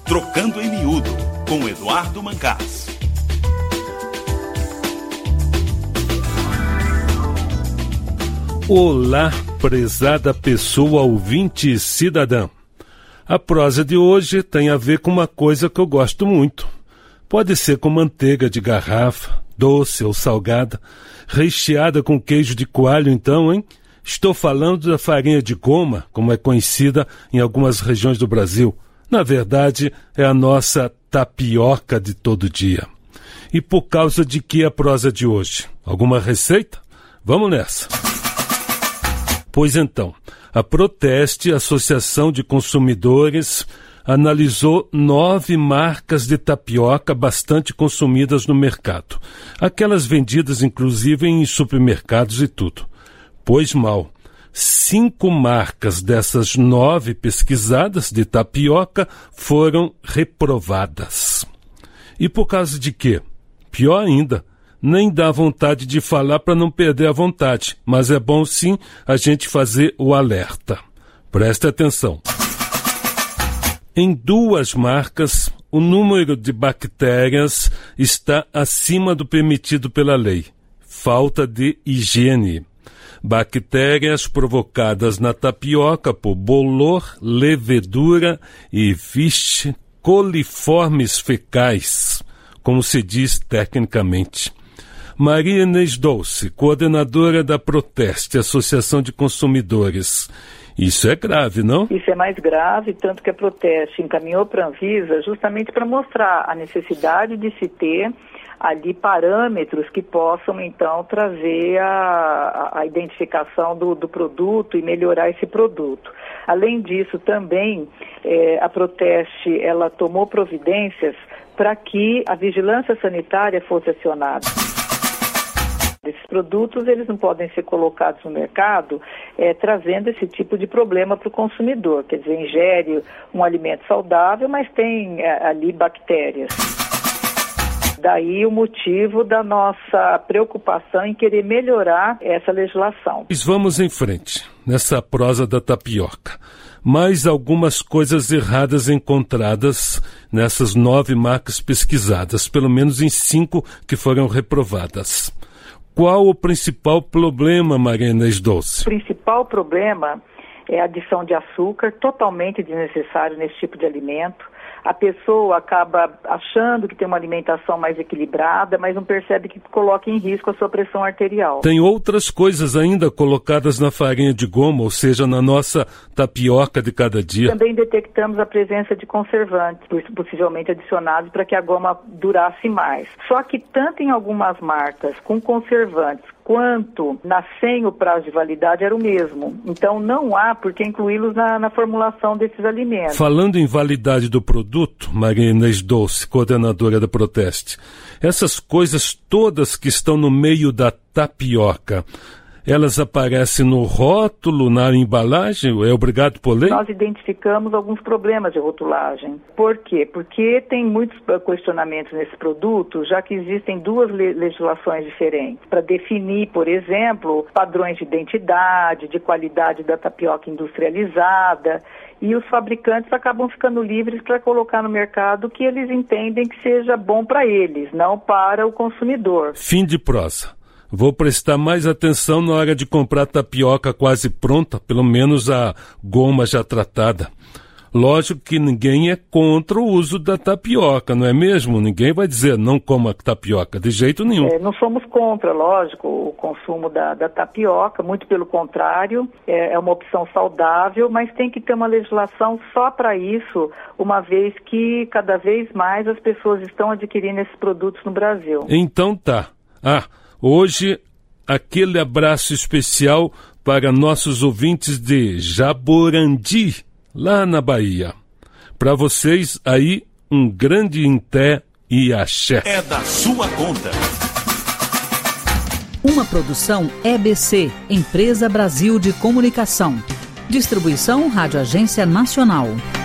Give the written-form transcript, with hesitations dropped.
Trocando em Miúdo, com Eduardo Mancás. Olá, prezada pessoa ouvinte cidadã. A prosa de hoje tem a ver com uma coisa que eu gosto muito. Pode ser com manteiga de garrafa, doce ou salgada, recheada com queijo de coalho então, hein? Estou falando da farinha de goma, como é conhecida em algumas regiões do Brasil. Na verdade, é a nossa tapioca de todo dia. E por causa de que a prosa de hoje? Alguma receita? Vamos nessa! Pois então, a Proteste, Associação de Consumidores, analisou 9 marcas de tapioca bastante consumidas no mercado. Aquelas vendidas inclusive em supermercados e tudo. Pois mal, 5 marcas dessas 9 pesquisadas de tapioca foram reprovadas. E por causa de quê? Pior ainda, nem dá vontade de falar para não perder a vontade, mas é bom sim a gente fazer o alerta. Preste atenção. Em 2 marcas, o número de bactérias está acima do permitido pela lei. Falta de higiene. Bactérias provocadas na tapioca por bolor, levedura e, coliformes fecais, como se diz tecnicamente. Maria Inês Dolce, coordenadora da Proteste, Associação de Consumidores. Isso é grave, não? Isso é mais grave, tanto que a Proteste encaminhou para a Anvisa justamente para mostrar a necessidade de se ter ali parâmetros que possam, então, trazer a identificação do produto e melhorar esse produto. Além disso, também, a Proteste, ela tomou providências para que a vigilância sanitária fosse acionada. Esses produtos, eles não podem ser colocados no mercado trazendo esse tipo de problema para o consumidor. Quer dizer, ingere um alimento saudável, mas tem ali bactérias. Daí o motivo da nossa preocupação em querer melhorar essa legislação. Vamos em frente, nessa prosa da tapioca. Mais algumas coisas erradas encontradas nessas 9 marcas pesquisadas, pelo menos em 5 que foram reprovadas. Qual o principal problema, Maria Inês Dolce? O principal problema é a adição de açúcar, totalmente desnecessário nesse tipo de alimento. A pessoa acaba achando que tem uma alimentação mais equilibrada, mas não percebe que coloca em risco a sua pressão arterial. Tem outras coisas ainda colocadas na farinha de goma, ou seja, na nossa tapioca de cada dia. Também detectamos a presença de conservantes, possivelmente adicionados para que a goma durasse mais. Só que tanto em algumas marcas com conservantes, quanto sem o prazo de validade era o mesmo. Então não há por que incluí-los na formulação desses alimentos. Falando em validade do produto, Maria Inês Dolce, coordenadora da Proteste, essas coisas todas que estão no meio da tapioca, elas aparecem no rótulo, na embalagem? É obrigado por lei? Nós identificamos alguns problemas de rotulagem. Por quê? Porque tem muitos questionamentos nesse produto, já que existem 2 legislações diferentes. Para definir, por exemplo, padrões de identidade, de qualidade da tapioca industrializada. E os fabricantes acabam ficando livres para colocar no mercado o que eles entendem que seja bom para eles, não para o consumidor. Fim de prosa. Vou prestar mais atenção na hora de comprar tapioca quase pronta, pelo menos a goma já tratada. Lógico que ninguém é contra o uso da tapioca, não é mesmo? Ninguém vai dizer não coma tapioca, de jeito nenhum. Não somos contra, lógico, o consumo da tapioca, muito pelo contrário, é uma opção saudável, mas tem que ter uma legislação só para isso, uma vez que cada vez mais as pessoas estão adquirindo esses produtos no Brasil. Então tá. Hoje, aquele abraço especial para nossos ouvintes de Jaborandi, lá na Bahia. Para vocês aí, um grande inté e axé. É da sua conta. Uma produção EBC, Empresa Brasil de Comunicação. Distribuição Rádio Agência Nacional.